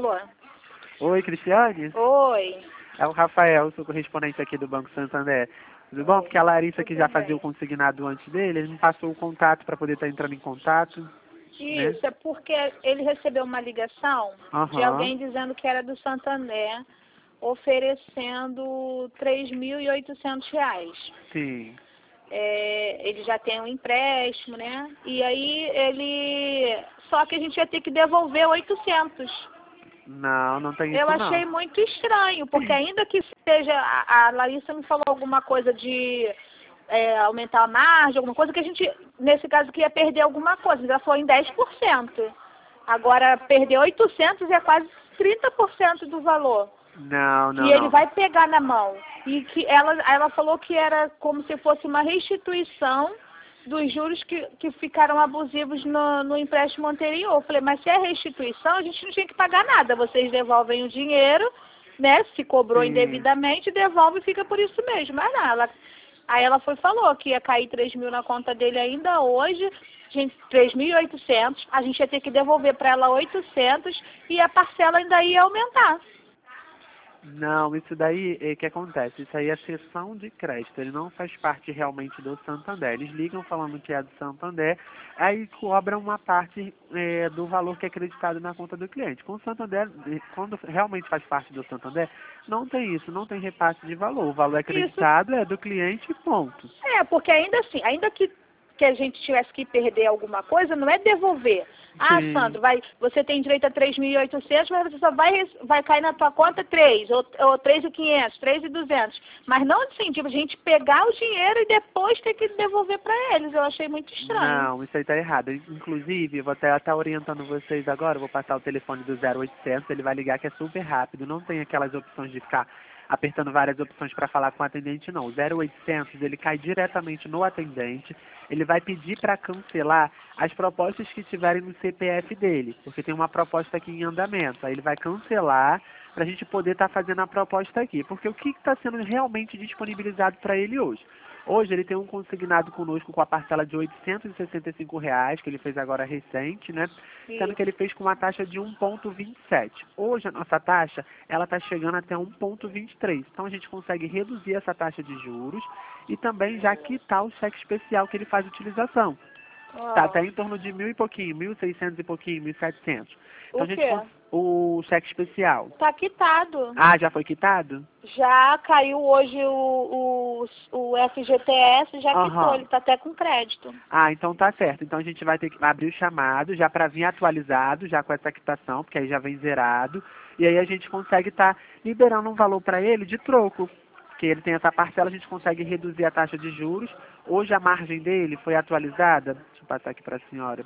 favor. Oi, Cristiane? Oi. É o Rafael, sou correspondente aqui do Banco Santander. Tudo bom? Porque a Larissa, que já fazia o consignado antes dele, ele me passou o contato para poder estar entrando em contato. Né? Isso, é porque ele recebeu uma ligação de alguém dizendo que era do Santander, oferecendo R$ 3.800. Sim. Ele já tem um empréstimo, né? E aí só que a gente ia ter que devolver 800. Não, não tem isso Eu não. achei muito estranho, porque ainda que seja, a Larissa me falou alguma coisa de aumentar a margem, alguma coisa que a gente, nesse caso, que ia perder alguma coisa, já foi em 10%. Agora, perder 800 é quase 30% do valor. Não, não, E ele não. vai pegar na mão. E que ela falou que era como se fosse uma restituição dos juros que ficaram abusivos no empréstimo anterior. Eu falei, mas se é restituição, a gente não tinha que pagar nada. Vocês devolvem o dinheiro, né? Se cobrou Sim. indevidamente, devolve e fica por isso mesmo. Mas não, aí ela falou que ia cair 3.000 na conta dele ainda hoje, 3.800, a gente ia ter que devolver para ela 800 e a parcela ainda ia aumentar. Não, isso daí, o que acontece? Isso aí é cessão de crédito, ele não faz parte realmente do Santander. Eles ligam falando que é do Santander, aí cobram uma parte do valor que é acreditado na conta do cliente. Com o Santander, quando realmente faz parte do Santander, não tem isso, não tem repasse de valor. O valor acreditado é do cliente, ponto. Porque ainda assim, ainda que a gente tivesse que perder alguma coisa, não é devolver. Ah, Sim. Sandro, você tem direito a 3.800, mas você só vai cair na tua conta 3, ou 3.500, 3.200. Mas não assim, tipo, a gente pegar o dinheiro e depois ter que devolver para eles. Eu achei muito estranho. Não, isso aí tá errado. Inclusive, eu vou até estar orientando vocês agora, eu vou passar o telefone do 0800, ele vai ligar que é super rápido, não tem aquelas opções de ficar apertando várias opções para falar com o atendente, não. O 0800, ele cai diretamente no atendente, ele vai pedir para cancelar as propostas que tiverem no CPF dele, porque tem uma proposta aqui em andamento. Aí ele vai cancelar para a gente poder estar fazendo a proposta aqui. Porque o que está sendo realmente disponibilizado para ele hoje? Hoje ele tem um consignado conosco com a parcela de R$ 865, que ele fez agora recente, né? Sendo que ele fez com uma taxa de 1,27. Hoje a nossa taxa, ela está chegando até 1,23. Então a gente consegue reduzir essa taxa de juros e também já quitar o cheque especial que ele faz utilização. Tá até em torno de 1.000 e pouquinho, 1.600 e pouquinho, 1.700. Então, o cheque especial. Tá quitado. Ah, já foi quitado? Já caiu hoje o FGTS, já quitou, ele tá até com crédito. Ah, então tá certo. Então a gente vai ter que abrir o chamado já para vir atualizado, já com essa quitação, porque aí já vem zerado. E aí a gente consegue estar liberando um valor para ele de troco. Porque ele tem essa parcela, a gente consegue reduzir a taxa de juros. Hoje a margem dele foi atualizada. Deixa eu passar aqui para a senhora.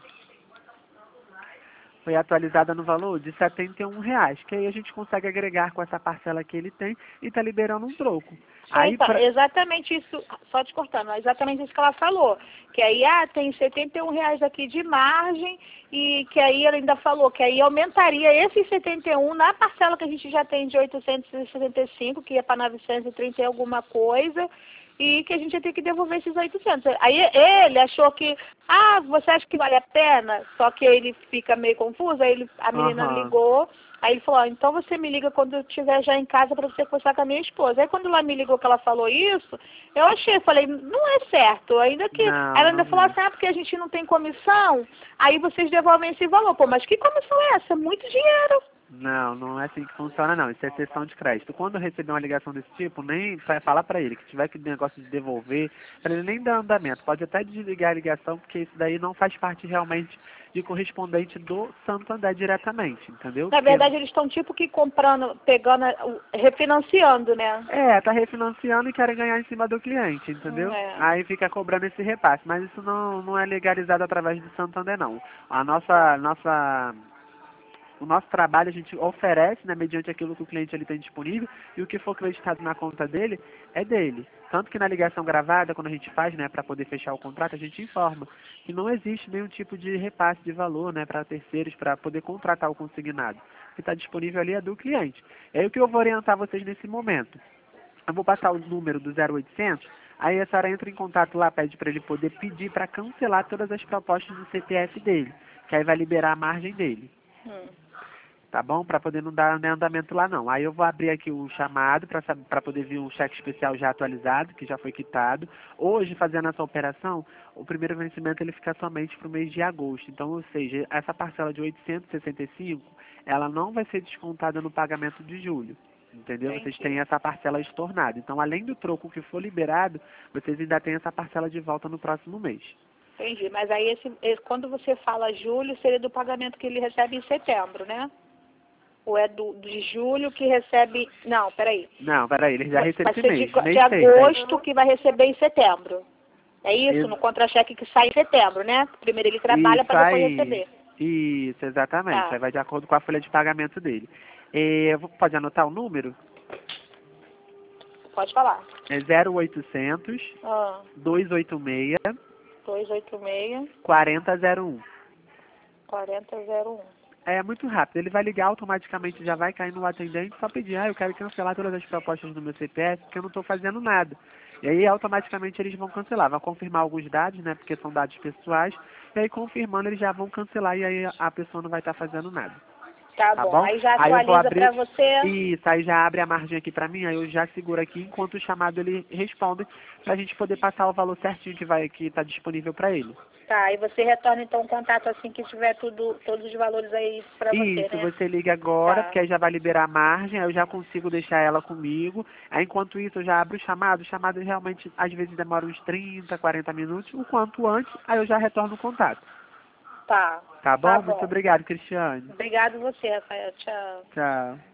Foi atualizada no valor de R$ 71, que aí a gente consegue agregar com essa parcela que ele tem e está liberando um troco. Aí, exatamente isso, só te cortando, é exatamente isso que ela falou, que aí tem R$ 71 aqui de margem e que aí ela ainda falou que aí aumentaria esses 71 na parcela que a gente já tem de 865, que ia para 930 e alguma coisa, e que a gente ia ter que devolver esses 800. Aí ele achou que, você acha que vale a pena? Só que ele fica meio confuso, aí a menina ligou, aí ele falou, então você me liga quando eu estiver já em casa para você conversar com a minha esposa. Aí quando ela me ligou que ela falou isso, eu falei, não é certo, ainda que, ela ainda falou assim, porque a gente não tem comissão, aí vocês devolvem esse valor. Pô, mas que comissão é essa? É muito dinheiro. Não, não é assim que funciona, não. Isso é cessão de crédito. Quando eu receber uma ligação desse tipo, nem falar para ele que tiver aquele negócio de devolver, para ele nem dar andamento. Pode até desligar a ligação, porque isso daí não faz parte realmente de correspondente do Santander diretamente, entendeu? Na verdade, eles estão tipo que comprando, pegando, refinanciando, né? Tá refinanciando e querem ganhar em cima do cliente, entendeu? Aí fica cobrando esse repasse. Mas isso não é legalizado através do Santander, não. O nosso trabalho a gente oferece, né, mediante aquilo que o cliente ele tem disponível, e o que for acreditado na conta dele é dele. Tanto que na ligação gravada, quando a gente faz, né, para poder fechar o contrato, a gente informa que não existe nenhum tipo de repasse de valor, né, para terceiros, para poder contratar o consignado. O que está disponível ali é do cliente. É o que eu vou orientar vocês nesse momento. Eu vou passar o número do 0800, aí a senhora entra em contato lá, pede para ele poder pedir para cancelar todas as propostas do CPF dele, que aí vai liberar a margem dele. tá bom? Para poder não dar andamento lá não. Aí eu vou abrir aqui o chamado para poder vir um cheque especial já atualizado, que já foi quitado. Hoje, fazendo essa operação, o primeiro vencimento ele fica somente para o mês de agosto. Então, ou seja, essa parcela de 865, ela não vai ser descontada no pagamento de julho. Entendeu? Vocês têm essa parcela estornada. Então, além do troco que for liberado, vocês ainda têm essa parcela de volta no próximo mês. Entendi, mas aí quando você fala julho, seria do pagamento que ele recebe em setembro, né? Ou é de julho que recebe... Não, peraí. Não, peraí, ele já recebeu esse mês. De agosto que vai receber em setembro. É isso? No contra-cheque que sai em setembro, né? Primeiro ele trabalha para depois receber. Isso, exatamente. Tá. Aí vai de acordo com a folha de pagamento dele. Pode anotar o número? Pode falar. É 0800 286 286 4001. 4001. É muito rápido. Ele vai ligar automaticamente, já vai cair no atendente, só pedir, eu quero cancelar todas as propostas do meu CPF, porque eu não estou fazendo nada. E aí automaticamente eles vão cancelar. Vão confirmar alguns dados, né? Porque são dados pessoais. E aí confirmando eles já vão cancelar e aí a pessoa não vai estar fazendo nada. Tá bom. Aí já atualiza para você. Isso, aí já abre a margem aqui pra mim, aí eu já seguro aqui enquanto o chamado ele responde, pra gente poder passar o valor certinho que tá disponível pra ele. Tá, e você retorna então o contato assim que tiver todos os valores aí pra você, Isso, né? você liga agora, Tá. porque aí já vai liberar a margem, aí eu já consigo deixar ela comigo. Aí enquanto isso eu já abro o chamado realmente às vezes demora uns 30, 40 minutos, o quanto antes, aí eu já retorno o contato. Tá. Tá bom? Muito obrigado, Cristiane. Obrigado você, Rafael. Tchau. Tchau.